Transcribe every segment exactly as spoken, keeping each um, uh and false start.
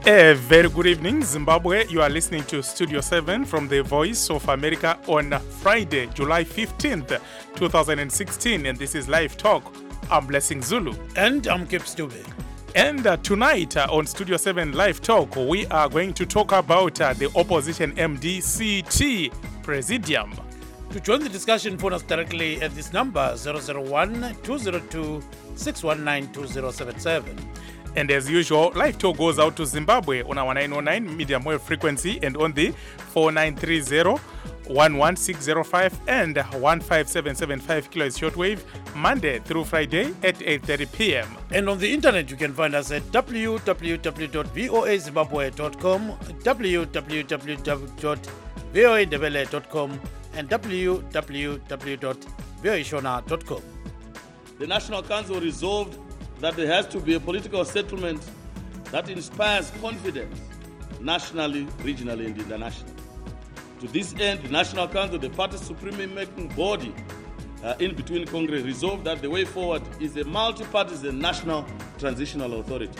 A very good evening, Zimbabwe. You are listening to Studio seven from the Voice of America on Friday, July fifteenth, twenty sixteen. And this is Live Talk. I'm Blessing Zulu. And I'm Kip Stube. And uh, tonight uh, on Studio seven Live Talk, we are going to talk about uh, the opposition M D C T Presidium. To join the discussion, phone us directly at this number zero zero one, two zero two, six one nine, two zero seven seven. And as usual, Live Talk goes out to Zimbabwe on our nine oh nine medium wave frequency and on the four nine three zero, one one six zero five and one five seven seven five kilohertz shortwave, Monday through Friday at eight thirty p.m. And on the internet, you can find us at w w w dot voa zimbabwe dot com, w w w dot voa ndebele dot com, and w w w dot voa shona dot com. The National Council resolved that there has to be a political settlement that inspires confidence nationally, regionally, and internationally. To this end, the National Council, the party's supreme-making body uh, in between Congress, resolved that the way forward is a multi-partisan national transitional authority.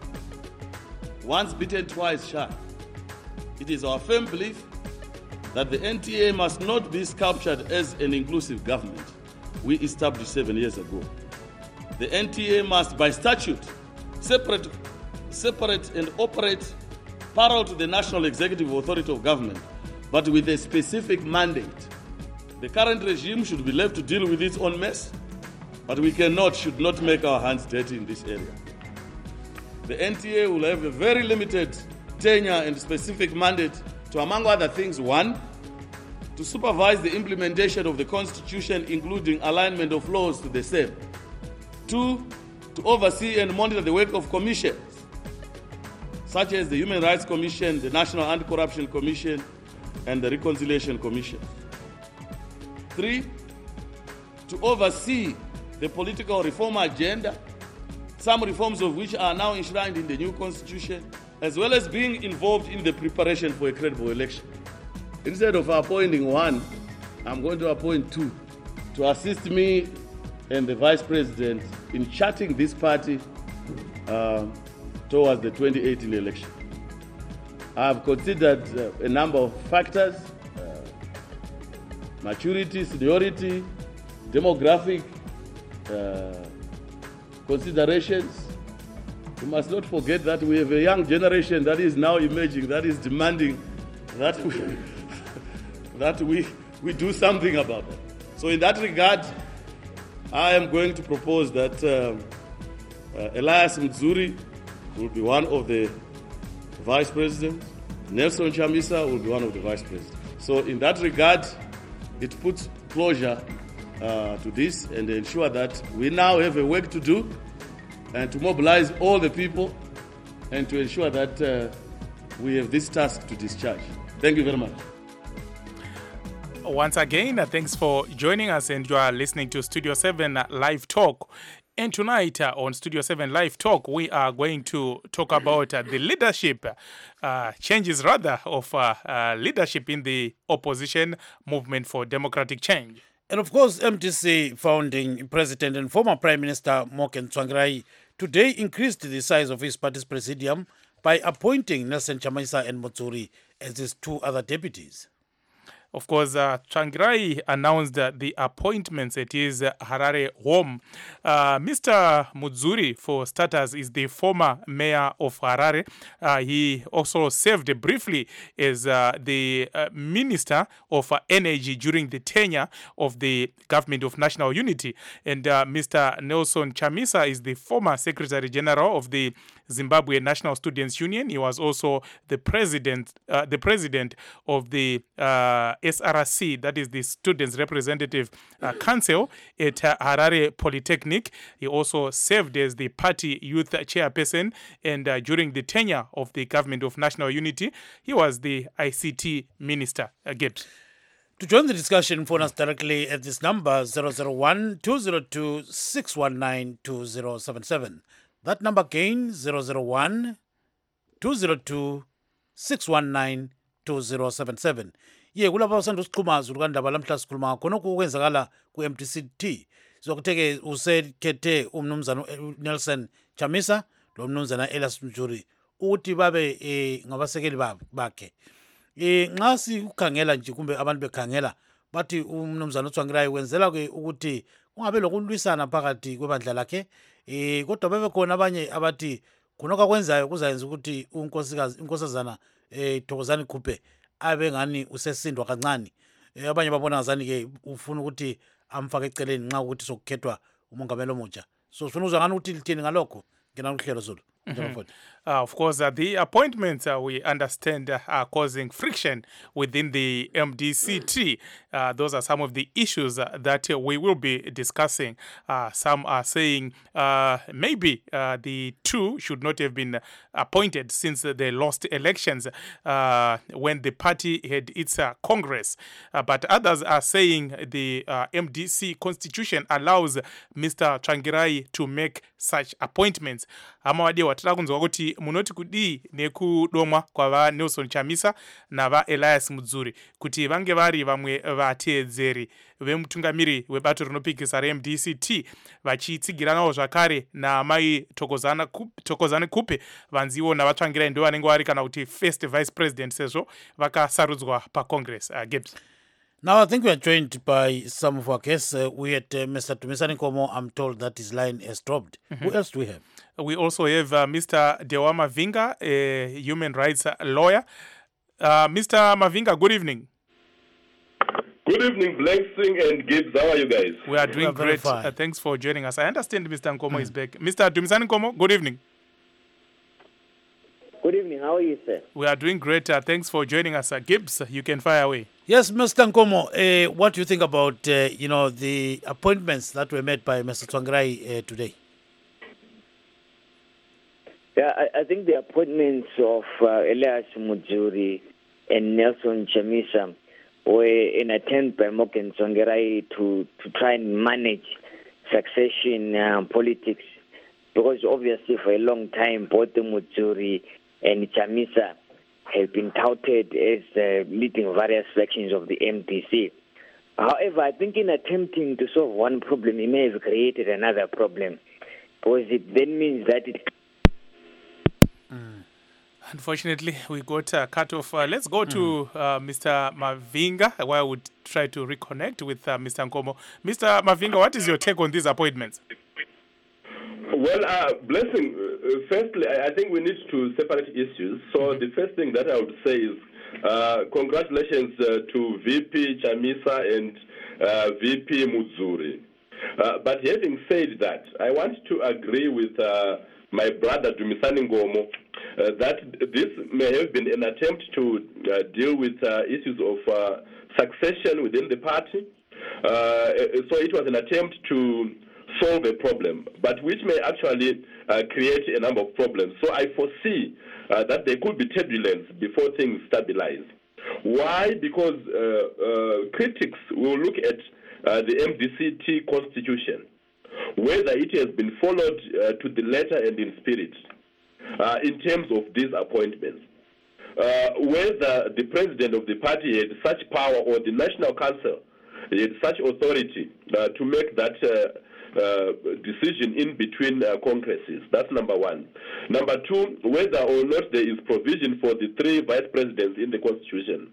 Once bitten, twice shy. It is our firm belief that the N T A must not be sculptured as an inclusive government we established seven years ago. The N T A must, by statute, separate, separate and operate parallel to the National Executive Authority of Government, but with a specific mandate. The current regime should be left to deal with its own mess, but we cannot, should not make our hands dirty in this area. The N T A will have a very limited tenure and specific mandate to, among other things, one, to supervise the implementation of the Constitution, including alignment of laws to the same. Two, to oversee and monitor the work of commissions, such as the Human Rights Commission, the National Anti-Corruption Commission, and the Reconciliation Commission. Three, to oversee the political reform agenda, some reforms of which are now enshrined in the new Constitution, as well as being involved in the preparation for a credible election. Instead of appointing one, I'm going to appoint two to assist me and the Vice President in charting this party uh, towards the twenty eighteen election. I have considered uh, a number of factors, uh, maturity, seniority, demographic uh, considerations. We must not forget that we have a young generation that is now emerging, that is demanding that we, that we, we do something about it. So in that regard, I am going to propose that uh, uh, Elias Mzuri will be one of the vice presidents. Nelson Chamisa will be one of the vice presidents. So in that regard, it puts closure uh, to this and ensure that we now have a work to do and to mobilize all the people and to ensure that uh, we have this task to discharge. Thank you very much. Once again, uh, thanks for joining us, and you are listening to Studio seven uh, Live Talk. And tonight uh, on Studio seven Live Talk, we are going to talk about uh, the leadership, uh, changes rather, of uh, uh, leadership in the opposition movement for democratic change. And of course, M D C founding president and former Prime Minister Morgan Tsvangirai today increased the size of his party's presidium by appointing Nelson Chamisa and Mzuri as his two other deputies. Of course, uh, Tsvangirai announced uh, the appointments at his uh, Harare home. Uh, Mister Mzuri, for starters, is the former mayor of Harare. Uh, he also served briefly as uh, the uh, Minister of uh, Energy during the tenure of the Government of National Unity. And uh, Mister Nelson Chamisa is the former Secretary General of the Zimbabwe National Students Union. He was also the president, uh, the president of the uh, S R C, that is the Students Representative uh, Council at uh, Harare Polytechnic. He also served as the party youth chairperson, and uh, during the tenure of the Government of National Unity, he was the I C T minister. Uh, Gibbs. To join the discussion, phone us directly at this number zero zero one, two zero two, six one nine, two zero seven seven. That number again, zero zero one, two zero two, six one nine, two zero seven seven. Ye kulapha usanda usikhuma zulu kandaba lamhla sikhuluma khona okwenzakala ku M D C T. Sokutheke usekhethe umnumzana Nelson Chamisa lo mnumzana Elias Mzuri ukuthi babe eh ngabasekeli bakhe. Eh nxa sikukhangela nje kumbe abantu bekhangela bathi umnumzana uTsvangirai wenzela ke ukuthi kungabe lokulwisana phakathi kwebandla lakhe eh kodwa bebe khona abanye abathi khonokho akwenzayo kuzayenza ukuthi unkosikazi inkosazana eh Thokozani Khuphe abe ngani usesindwa kancane. Eh abanye babona ngazani ke ufuna ukuthi amfake eceleni nxa ukuthi sokukhethwa umongameli omutsha. So sifuna uzwa ngani ukuthi lithini ngalokho ngena kuhlelo Zulu. Uh, of course, uh, the appointments uh, we understand uh, are causing friction within the M D C T. Uh, those are some of the issues uh, that uh, we will be discussing. Uh, some are saying uh, maybe uh, the two should not have been appointed since they lost elections uh, when the party had its uh, Congress. Uh, but others are saying the uh, M D C constitution allows Mister Tsvangirai to make such appointments. Amawadi wataka kunzwa kuti munoti kudi nekudomwa kwa va Nelson Chamisa na va Elias Mudzuri kuti vange vari vamwe vateedzeri vemutungamiri webato rinopikisa re M D C T vachitsigiranawo zvakare na mai Thokozani Thokozani Khuphe vanziwo na vatsvangirai ndo vanenge vari kana kuti first vice president sezvo vakasarudzwa pa Congress. uh, Gibbs. Now, I think we are joined by some of our guests. Uh, we had uh, Mister Dumisani Nkomo. I'm told that his line has dropped. Mm-hmm. Who else do we have? We also have uh, Mister Dewa Mavinga, a human rights lawyer. Uh, Mister Mavinga, good evening. Good evening, Blessing and Gibbs. How are you guys? We are doing we are great. Uh, thanks for joining us. I understand Mister Nkomo mm. is back. Mister Dumisani Nkomo, good evening. Good evening. How are you, sir? We are doing great. Uh, thanks for joining us. Uh, Gibbs, you can fire away. Yes, Mister Nkomo, uh, what do you think about uh, you know the appointments that were made by Mister Tsvangirai uh, today? Yeah, I, I think the appointments of uh, Elias Mudzuri and Nelson Chamisa were an attempt by Morgan Tsvangirai to, to try and manage succession uh, politics, because obviously for a long time both the Mudzuri and Chamisa have been touted as uh, leading various factions of the M D C. However, I think in attempting to solve one problem, he may have created another problem, because it then means that it... Mm. Unfortunately, we got uh, cut off. Uh, let's go to uh, Mister Mavinga, where I would try to reconnect with uh, Mister Nkomo. Mister Mavinga, what is your take on these appointments? Well, uh, Blessing, uh, firstly, I, I think we need to separate issues. So mm-hmm. the first thing that I would say is uh, congratulations uh, to V P Chamisa and uh, V P Mudzuri. Uh, but having said that, I want to agree with uh, my brother Dumisani Nkomo uh, that this may have been an attempt to uh, deal with uh, issues of uh, succession within the party. Uh, so it was an attempt to solve a problem, but which may actually uh, create a number of problems. So I foresee uh, that there could be turbulence before things stabilize. Why? Because uh, uh, critics will look at uh, the M D C T constitution, whether it has been followed uh, to the letter and in spirit uh, in terms of these appointments. Uh, whether the president of the party had such power or the National Council had such authority uh, to make that uh, Uh, decision in between uh, congresses. That's number one. Number two, whether or not there is provision for the three vice presidents in the constitution.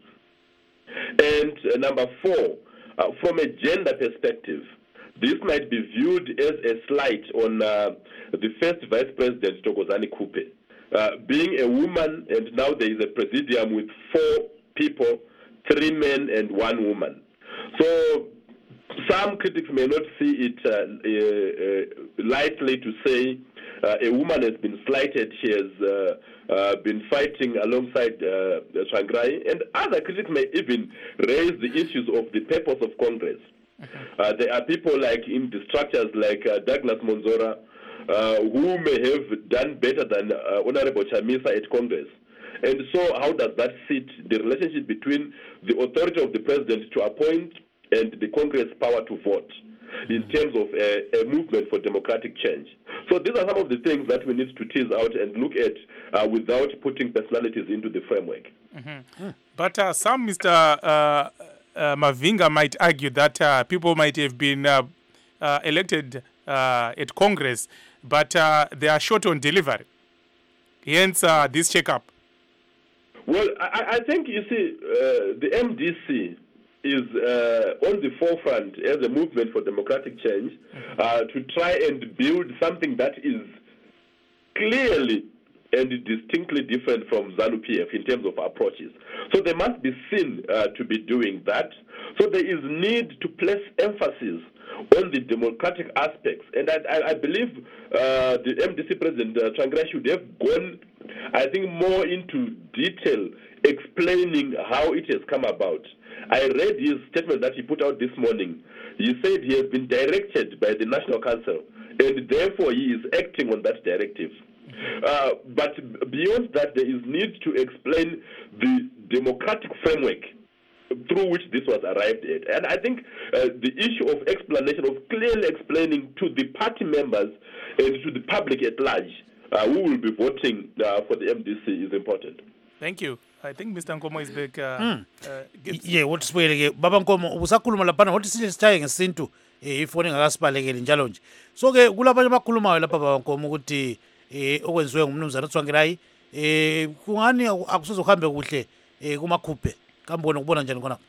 And uh, number four, uh, from a gender perspective, this might be viewed as a slight on uh, the first vice president, Thokozani Khuphe. Uh, being a woman, and now there is a presidium with four people, three men and one woman. So some critics may not see it uh, uh, uh, lightly to say uh, a woman has been slighted. She has uh, uh, been fighting alongside uh, Tsvangirai, and other critics may even raise the issues of the purpose of Congress. Uh, there are people like in the structures like uh, Douglas Monzora uh, who may have done better than uh, Honorable Chamisa at Congress. And so how does that fit the relationship between the authority of the president to appoint and the Congress power to vote in terms of a, a movement for democratic change? So these are some of the things that we need to tease out and look at uh, without putting personalities into the framework. Mm-hmm. Mm. But uh, some, Mister Uh, uh, Mavinga might argue that uh, people might have been uh, uh, elected uh, at Congress, but uh, they are short on delivery. hence uh, this checkup? Well, I, I think, you see, uh, the M D C is uh, on the forefront as a movement for democratic change uh, to try and build something that is clearly and distinctly different from ZANU P F in terms of approaches. So they must be seen uh, to be doing that. So there is need to place emphasis on the democratic aspects. And I, I, I believe uh, the M D C President uh, Tsvangirai should have gone, I think, more into detail explaining how it has come about. I read his statement that he put out this morning. He said he has been directed by the National Council, and therefore he is acting on that directive. Uh, but beyond that, there is need to explain the democratic framework through which this was arrived at. And I think uh, the issue of explanation, of clearly explaining to the party members and to the public at large uh, who will be voting uh, for the M D C is important. Thank you. I think Mister Nkomo is back. Uh, Mm. uh, gets- ye wathi sibuyele ke baba Nkomo usakhuluma laphana wathi sile sithaye ngesintu eh ifoni engakasibalekeli njalo nje so ke kulabanye abakhulumayo lapha baba Nkomo ukuthi eh okwenziwe ngumnumzana Tsvangirai eh kungani akusozohambe kuhle eh kumakhuphe kambona ukubona njani khona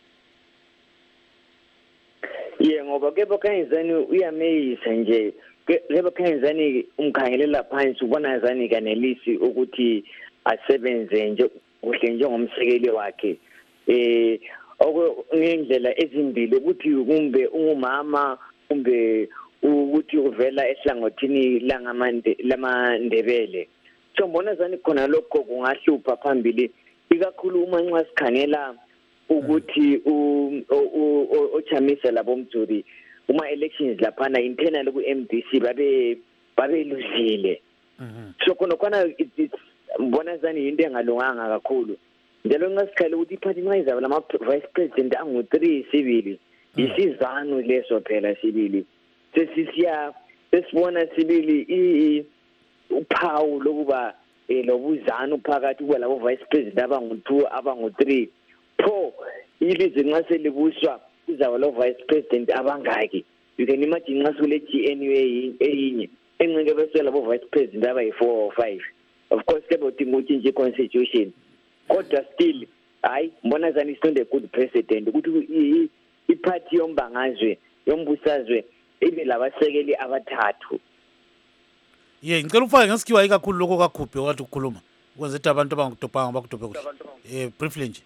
ye ngoba ke bakhanyizani uyameyisa nje ke bakhanyizani umkhangelela phansi ubona zani kanelisi ukuthi asebenze nje kuhle njengomsekeli wakhe eh okungendlela ezimbili ukuthi kumbe ungumama kumbe ukuthi uvela ehlangothini langamande lamandebele so mbona zani khona lokho kungahlupha phambili ikakhulu uma nxa sikhangela ukuthi uChamisa labo Mtsuri uma elections laphana internal ku M D C babe babe luzile so khona khona mbona zani into engalunganga kakhulu njalo ngasikhala ukuthi iphathi mayizaba lama vice president angu three sibili isizano leso phela sibili sesisiya sesibona sibili i uphawu lokuba lobuzano phakathi kwalabo vice president abangu two abangu three pho ilizwe nxa selibuswa kuzaba lo vice president abangaki you can imagine nxa sule G N U eyinye enqike bese labo vice president abayi four or five of course ke bodinga utshintshe constitution kodwa still hayi mbona zani is not a good precedent ukuthi iparty yombangazwe yombusazwe ibe labasekeli abathathu ye ngicela ufake ngesikhiwa ikakhulu lokho kakhuphe wathi ukukhuluma ukwenza ukuthi abantu abangudobhanga bakudobhe kuhle eh briefly nje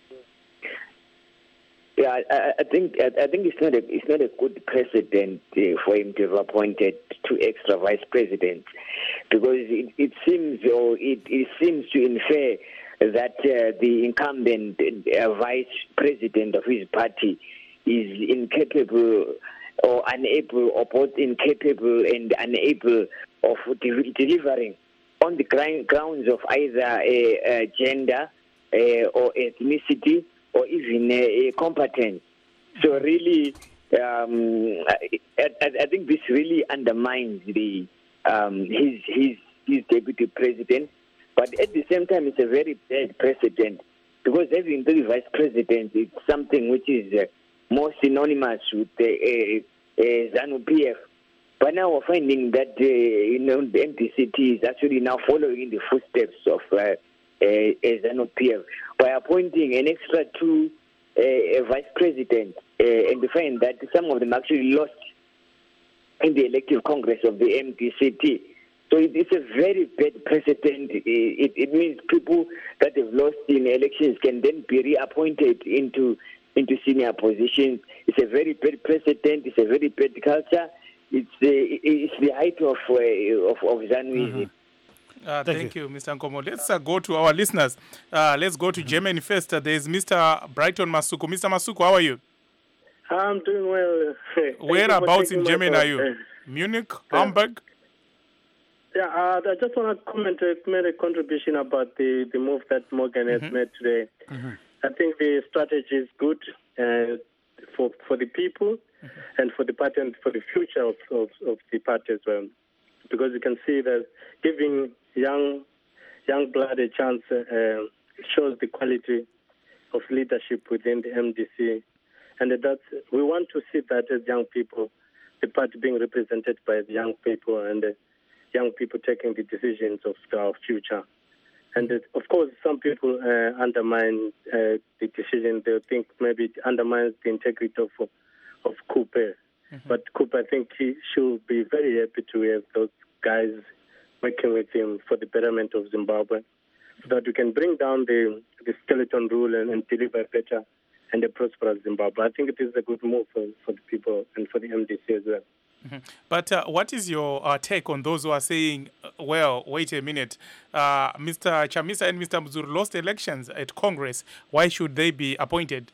Yeah, I, I think I, I think it's not a it's not a good precedent uh, for him to have appointed two extra vice presidents, because it, it seems or it, it seems to infer that uh, the incumbent uh, vice president of his party is incapable or unable, or both incapable and unable of de- delivering on the grounds of either a, a gender uh, or ethnicity, or even a, a competence. So really, um, I, I think this really undermines the um, his his his deputy president. But at the same time, it's a very bad precedent, because having three vice presidents is something which is uh, more synonymous with the uh, uh, ZANU P F. But now we're finding that uh, you know the M D C T is actually now following in the footsteps of uh, uh, ZANU P F by appointing an extra two uh, vice presidents, uh, and we find that some of them actually lost in the elective congress of the M D C T. So it is a very bad precedent. It, it means people that have lost in elections can then be reappointed into into senior positions. It's a very bad precedent. It's a very bad culture. It's the it's the height of uh, of, of ZANUism. Mm-hmm. Uh, thank, thank you. you, Mister Nkomo. Let's uh, go to our listeners. Uh, let's go to mm-hmm. Germany first. Uh, there is Mister Brighton Masuku. Mister Masuku, how are you? I'm doing well. Whereabouts in Germany are you? Munich, yeah. Hamburg? Yeah, uh, I just want to comment, uh, make a contribution about the, the move that Morgan mm-hmm. has made today. Mm-hmm. I think the strategy is good uh, for for the people mm-hmm. and for the party and for the future of, of, of the party as well. Because you can see that giving young young blood a chance uh, shows the quality of leadership within the M D C. And that's, we want to see that as young people, the party being represented by the young people, and uh, young people taking the decisions of our future. And it, of course, some people uh, undermine uh, the decision. They think maybe it undermines the integrity of of Cooper. Mm-hmm. But Cooper, I think he should be very happy to have those guys working with him for the betterment of Zimbabwe, so that we can bring down the, the skeleton rule and, and deliver better and a prosperous Zimbabwe. I think it is a good move for, for the people and for the M D C as well. Mm-hmm. But uh, what is your uh, take on those who are saying, uh, well, wait a minute, uh, Mister Chamisa and Mister Muzuru lost elections at Congress. Why should they be appointed?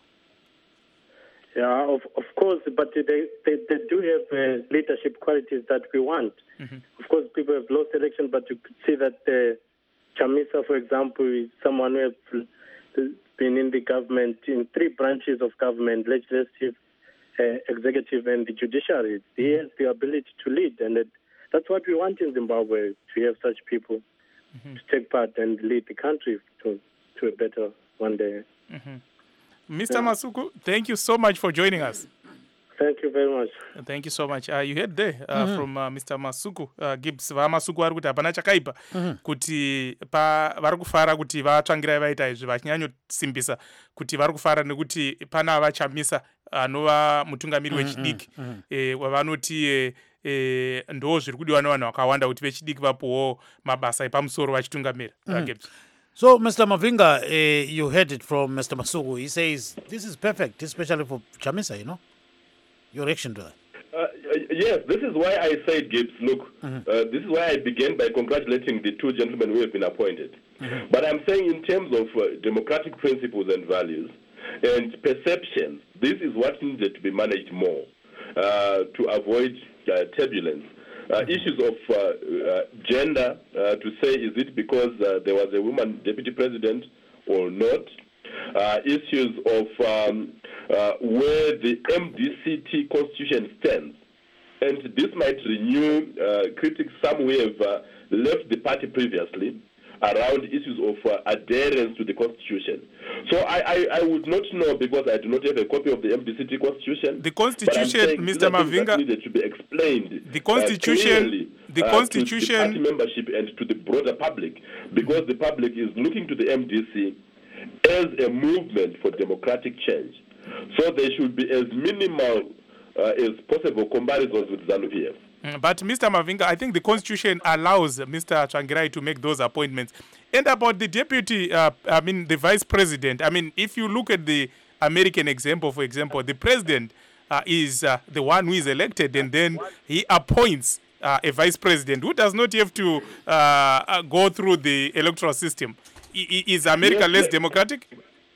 Yeah, of, of course, but they, they, they do have uh, leadership qualities that we want. Mm-hmm. Of course, people have lost election, but you could see that uh, Chamisa, for example, is someone who has been in the government, in three branches of government, legislative, Uh, executive and the judiciary. He has the ability to lead, and it, that's what we want in Zimbabwe, to have such people mm-hmm. to take part and lead the country to, to a better one day. Mm-hmm. Mister Yeah. Masuku, thank you so much for joining us. Thank you very much. Thank you so much. Uh, you heard there uh, mm-hmm. from uh, Mister Masuku uh, Gibbs. Vamasuku vari kuti hapana chakaipa mm-hmm. kuti pa vari kufara kuti vatsvangirai vaita izvi vachinyanyosimbisa kuti vari kufara nekuti pana vachamisa anova mutungamiri mm-hmm. wechidiki mm-hmm. eh, wavanoti eh, eh, ndo zviri kudiwa nevanhu vakawanda kuti vechidiki vapuwo mabasa epamusoro vachitungamira. mm-hmm. uh, Gibbs. So, Mister Mavinga, uh, you heard it from Mister Masuku. He says this is perfect, especially for Chamisa, you know. Your reaction to that? Uh, yes, this is why I said, Gibbs, look, mm-hmm. uh, this is why I began by congratulating the two gentlemen who have been appointed. Mm-hmm. But I'm saying in terms of uh, democratic principles and values and perceptions, this is what needed to be managed more uh, to avoid uh, turbulence. Uh, mm-hmm. Issues of uh, uh, gender, uh, to say, is it because uh, there was a woman deputy president or not? Uh, issues of um, uh, where the M D C T constitution stands. And this might renew uh, critics, some who have uh, left the party previously, around issues of uh, adherence to the constitution. So I, I, I would not know, because I do not have a copy of the M D C T constitution. The constitution, Mister Mavinga, needed to be explained. The constitution, uh, clearly, the uh, constitution, to the party membership and to the broader public, because the public is looking to the M D C as a movement for democratic change. So there should be as minimal uh, as possible comparisons with ZANU-P F. But Mister Mavinga, I think the Constitution allows Mister Tsvangirai to make those appointments. And about the deputy, uh, I mean the vice president, I mean if you look at the American example, for example, the president uh, is uh, the one who is elected, and then he appoints uh, a vice president who does not have to uh, go through the electoral system. I- is America yes, less democratic?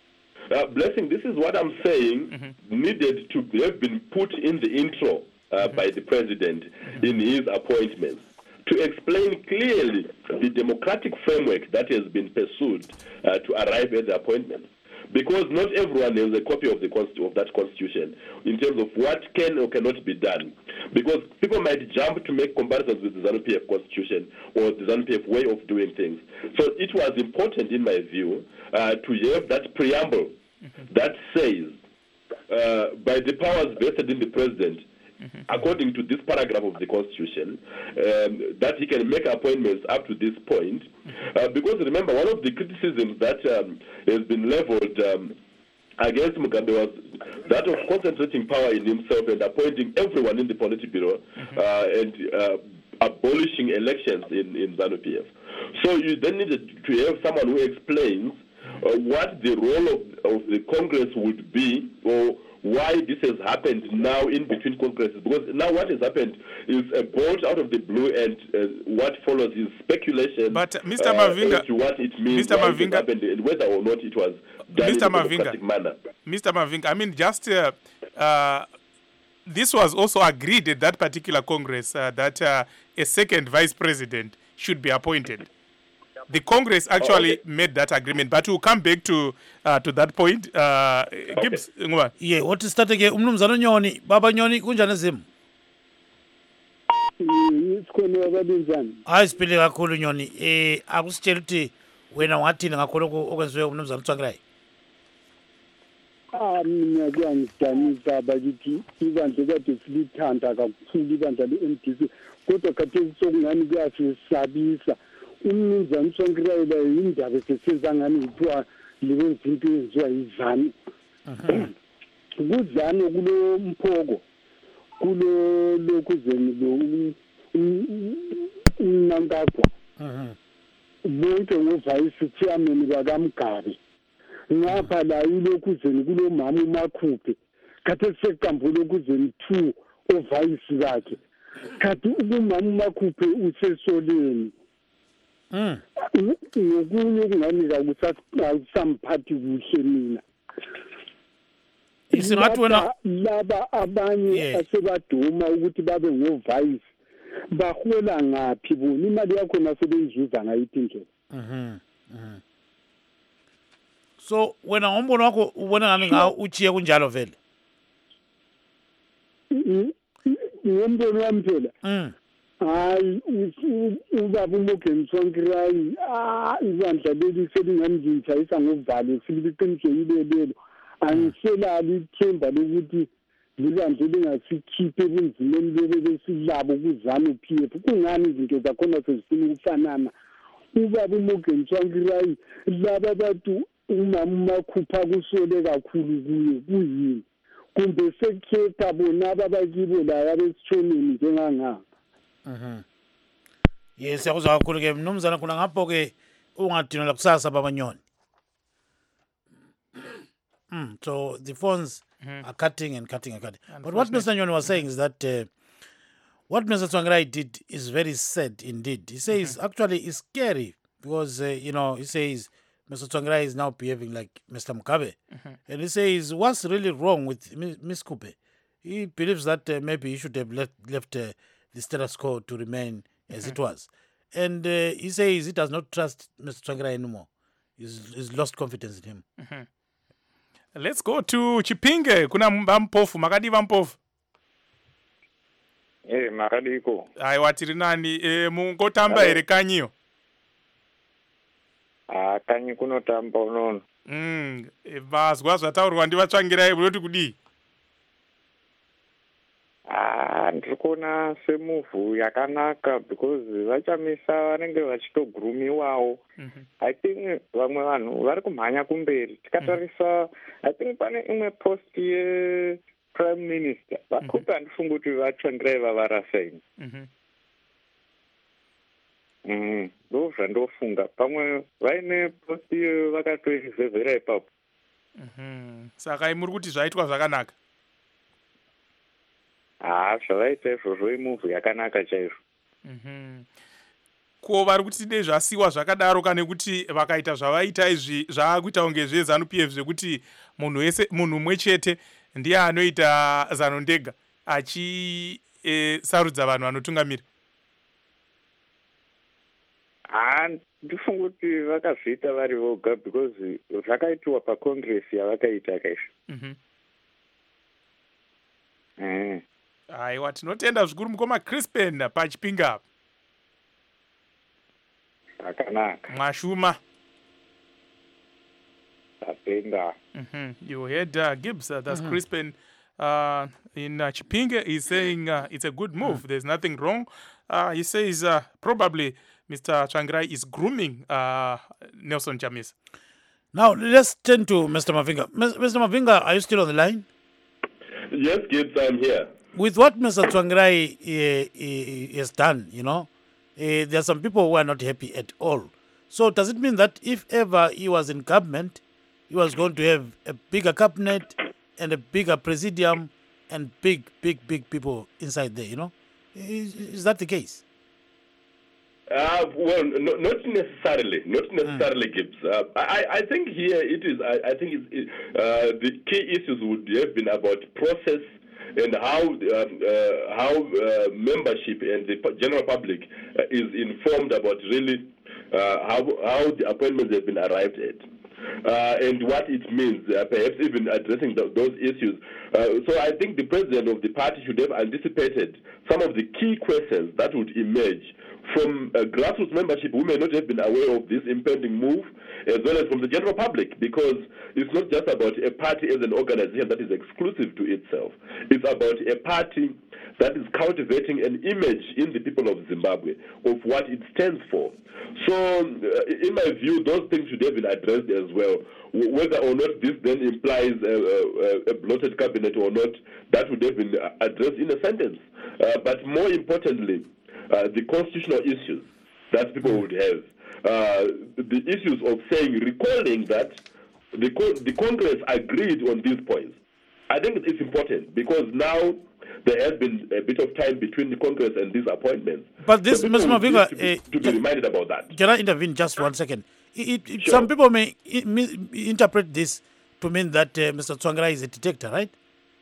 Uh, blessing, this is what I'm saying, mm-hmm. needed to have been put in the intro uh, mm-hmm. by the president mm-hmm. in his appointments, to explain clearly the democratic framework that has been pursued uh, to arrive at the appointment. Because not everyone has a copy of the const- of that constitution in terms of what can or cannot be done. Because people might jump to make comparisons with the ZANU-P F constitution or the ZANU-P F way of doing things. So it was important, in my view, uh, to have that preamble mm-hmm. that says, uh, by the powers vested in the president, mm-hmm. according to this paragraph of the Constitution, um, that he can make appointments up to this point. Mm-hmm. Uh, because remember, one of the criticisms that um, has been leveled um, against Mugabe was that of concentrating power in himself and appointing everyone in the Politburo mm-hmm. uh, and uh, abolishing elections in, in ZANU-P F. So you then needed to have someone who explains uh, what the role of, of the Congress would be, or why this has happened now in between Congresses. Because now what has happened is a bolt out of the blue, and uh, what follows is speculation. But Mister Mavinga, uh, as to what it means, Mister why Mavinga, it happened, and whether or not it was done Mister in a democratic Mavinga, manner. Mister Mavinga, I mean, just uh, uh, this was also agreed at that particular Congress uh, that uh, a second vice president should be appointed. The Congress actually oh, okay. made that agreement, but we'll come back to uh, to that point. Uh, okay. Gibbs, yeah, what is that again? Umnumzana Nyoni, Baba Nyoni, kunjani zimu? Ayisipile kakhulu Nyoni. Eh, akusitshela ukuthi wena wathini ngakho lokho okwenziwe uMnumzana Tsvangirai? Ah, mina kuyangidanisa bakithi ibandla kade silithanda kakhulu ibandla le-M D C kodwa khathesi sokungani kuyasisabisa. Umnumzane Tsvangirai yindaba esesiza ngani kuthiwa liwenza into eyenziwa yizanu. Kuzanu kulo mphoko kulo lokuzeni lo uNankagwa. Bonke ngovice chairman bakaMgabe. Ngapha la ilokuzeni kulo mama uMakhuphe. Khathesi sekambulo kuzeni two ovice bakhe. Kathi umama uMakhuphe usesoleni. Mm. Ngokunye kunganika kusamphathi kuhle mina. Isingathi wena laba abanye asebaduma ukuthi babe ngovice bahwela ngaphi bona imali yakho nasebenzuza ngayiphi indlela. Mhm. Mhm. So wena ngombono wakho ubona ngani ngawo uchiye kunjalo vele? Ngombono wami phela. Mm. Hayi ubaba uMorgan Tsvangirai ah ibandla leli selingamjintshayisa ngovalo siliqinisele lelo angiselali ithemba lokuthi libandla lingasikhiphe ebunzimeni lebe besilabo kuzana uP F kungani izinto zakhona sezifuna ukufanana. Ubaba uMorgan Tsvangirai laba bantu umama uMakhupha kusole kakhulu kuye kuyini kumbe sekhetha bona ababakibo la abesithonini njenganga. Mhm. Yes, yakuzwa kakhulu ke mnumzana kuna ngapho ke ungadinela kusasa babanyoni. Mm, so the phones Mhm. are cutting and cutting and cutting. But what Mister Nyoni was saying is that uh, what Mister Tsvangirai did is very sad indeed. He says actually it's scary because, uh, you know, he says Mister Tsvangirai is now behaving like Mister Mugabe. And he says what's really wrong with Mi- Miss Kupe? He believes that uh, maybe he should have left, left uh, the status quo to remain as it was. And uh, he says he does not trust Mister Tsvangirai anymore. He's, he's lost confidence in him. Let's go to Chipinge. Kuna Vampofu, Makadi Vampofu. Eh, Makadiko. Aiwa tiri nani e, mungotamba ere kanyiyo. Ah, kanyi kunotamba unono. Mm, e, vazwa zvataurwa ndivatsvangirai munoti kudii? Ah, ndikuona semuvhu yakanaka because vachamisa vanenge vachitogurumiwawo. Mhm. I think vamwe vanhu vari kumhanya kumberi. Tikatarisa, I think pane imwe post ye prime minister. Vakupa handifungi kuti vatsvangirai vavarasaini. Mhm. Mm, ndo zvandofunga. Pamwe vaine post iyo vakatoivhevhera ipapo. Mhm. Saka muri kuti zvaitwa zvakanaka. Ah, zvavaita izvozvo imuvhu yakanaka chaizvo. Mhm. Ko vari kuti dei zvasiwa zvakadaro kana kuti vakaita zvavaita izvi zvaakuita kunge zvezanu P F zvekuti munhu wese munhu umwe chete ndiye anoita zano ndega achi e, sarudza vanhu vanotungamira. Ah, ndifunga kuti vakazviita vari voga because zvakaitiwa pacongress yavakaita kaizvo. Mhm. Eh. Aiwa tinotenda zvikuru mukoma Crispin pachipinga apa. Akanaka. Mwashuma. Tapenga. Mhm. You heard uh, Gibbs, uh, that's Crispin uh, in uh, Chipinge. He's saying uh, it's a good move. There's nothing wrong. Uh, he says uh, probably Mister Tsvangirai is grooming uh, Nelson Chamisa. Now let's turn to Mister Mavinga. Mister Mavinga, are you still on the line? Yes, Gibbs, I'm here. With what Mister Tsvangirai uh, uh, has done, you know, uh, there are some people who are not happy at all. So does it mean that if ever he was in government, he was going to have a bigger cabinet and a bigger presidium and big, big, big people inside there, you know? Is, is that the case? Uh, well, no, not necessarily, not necessarily, mm. Gibbs. Uh, I, I think here it is. I, I think it's, it, uh, the key issues would have been about process and how um, uh, how uh, membership and the general public uh, is informed about really uh, how how the appointments have been arrived at. Uh, and what it means, uh, perhaps even addressing the, those issues. Uh, so I think the president of the party should have anticipated some of the key questions that would emerge from uh, grassroots membership who may not have been aware of this impending move, as well as from the general public, because it's not just about a party as an organization that is exclusive to itself. It's about a party that is cultivating an image in the people of Zimbabwe of what it stands for. So, uh, in my view, those things should have been addressed as well. W- whether or not this then implies a, a, a bloated cabinet or not, that would have been addressed in a sentence. Uh, but more importantly, uh, the constitutional issues that people would have, uh, the issues of saying, recalling that the, co- the Congress agreed on these points. I think it's important because now there has been a bit of time between the Congress and these appointments. But this, so Mister Mavinga, to be, uh, to be reminded about that. Can I intervene just one second? It, it, Sure. Some people may i- mi- interpret this to mean that uh, Mister Tsvangirai is a detector, right?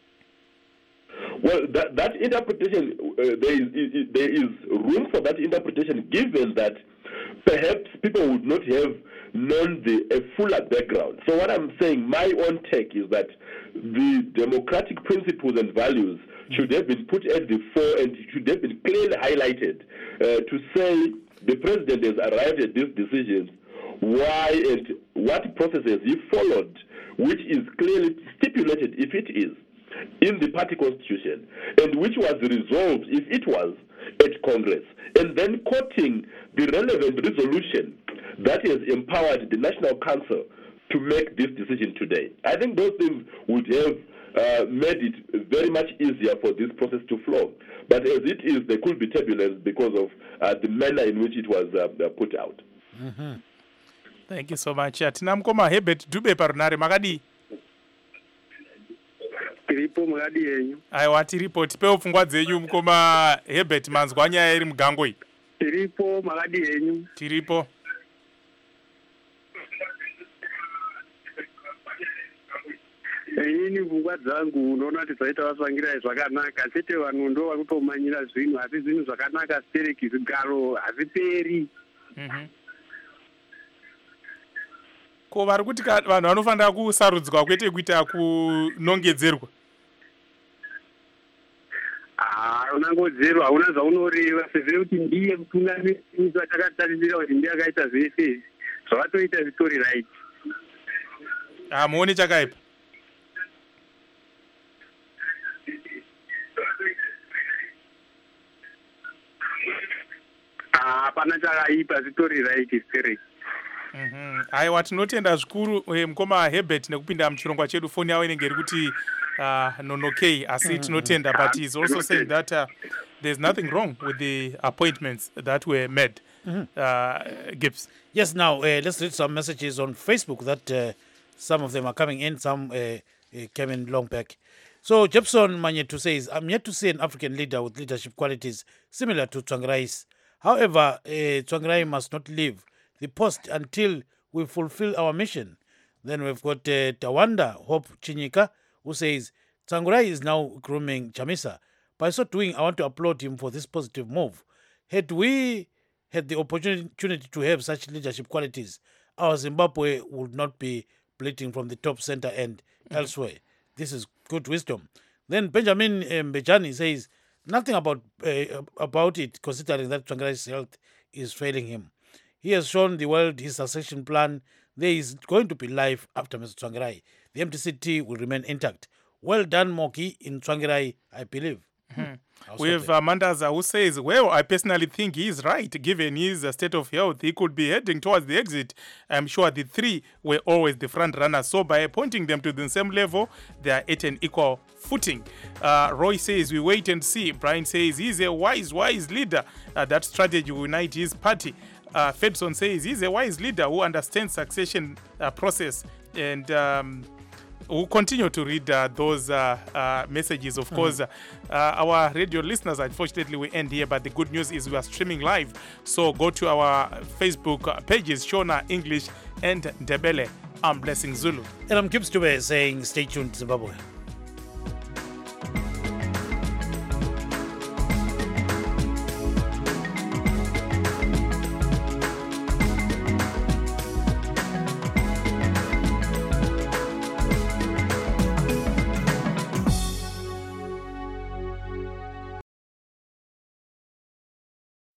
Well, that, that interpretation, uh, there, is, i- there is room for that interpretation given that perhaps people would not have known the a fuller background. So what I'm saying, my own take is that the democratic principles and values should have been put at the fore and should have been clearly highlighted uh, to say the president has arrived at these decisions, why and what processes he followed, which is clearly stipulated, if it is, in the party constitution, and which was resolved, if it was, at Congress, and then quoting the relevant resolution that has empowered the National Council to make this decision today. I think those things would have uh, made it very much easier for this process to flow. But as it is, there could be turbulence because of uh, the manner in which it was uh, put out. Mm-hmm. Thank you so much. Tina mukoma Herbert Dube parunare makadi. Tiripo makadi yenyu. Aiwa tiripo tipewo pfungwa dzenyu mukoma Herbert manzwa nyaya iri mugango iyi. Tiripo makadi yenyu. Tiripo. Inini pfungwa dzangu unoona kuti dzaita Tsvangirai zvakanaka, chete vanhu ndo vari kutomanyira zvinhu, asi zvinhu zvakanaka sitereki zvigaro hazviperi. Mhm. Ko vari kuti ka- vanhu vanofanira kusarudzwa kwete kuita kunongedzerwa. Ah, unangodzerwa, hauna zvaunoreva, sezviri kuti ndiye mutungamiri watakatarisira kuti ndiye akaita zvese zvavatoita zvitori right. Hamuoni chakaipa. Hapana chakaipa, zvitori right sitereki. Mhm. Aiwa tinotenda zvikuru eh, mukoma Herbert nekupinda muchirongwa chedu. Foni yawo inenge iri kuti uh, nonokei asi tinotenda, but he's also saying that uh, there's nothing wrong with the appointments that were made. Uh, Gibbs. Yes, now uh, let's read some messages on Facebook that uh, some of them are coming in, some uh, uh, came in long back. So Jepson Manyetu says, I'm yet to see an African leader with leadership qualities similar to Tsvangirai's. However, uh, Tsvangirai must not leave the post until we fulfill our mission. Then we've got uh, Tawanda Hope Chinyika, who says, Tsvangirai is now grooming Chamisa. By so doing, I want to applaud him for this positive move. Had we had the opportunity to have such leadership qualities, our Zimbabwe would not be bleeding from the top center and elsewhere. This is good wisdom. Then Benjamin Mbejani says, nothing about uh, about it, considering that Tsvangirai's health is failing him. He has shown the world his succession plan. There is going to be life after Mister Tsvangirai. The M T C T will remain intact. Well done, Moki, in Tsvangirai, I believe. Mm-hmm. Also We have there. uh, Mandaza who says, well, I personally think he is right. Given his uh, state of health, he could be heading towards the exit. I'm sure the three were always the front runners. So by appointing them to the same level, they are at an equal footing. Uh, Roy says, we wait and see. Brian says, he's a wise, wise leader. Uh, that strategy will unite his party. Uh, Fedson says, he's a wise leader who understands succession uh, process and... Um, We'll continue to read uh, those uh, uh, messages. Of course, uh, uh, our radio listeners, unfortunately, we end here. But the good news is we are streaming live. So go to our Facebook uh, pages, Shona English and Ndebele. I'm Blessing Zulu. And I'm Gibbs Dube saying, stay tuned, Zimbabwe.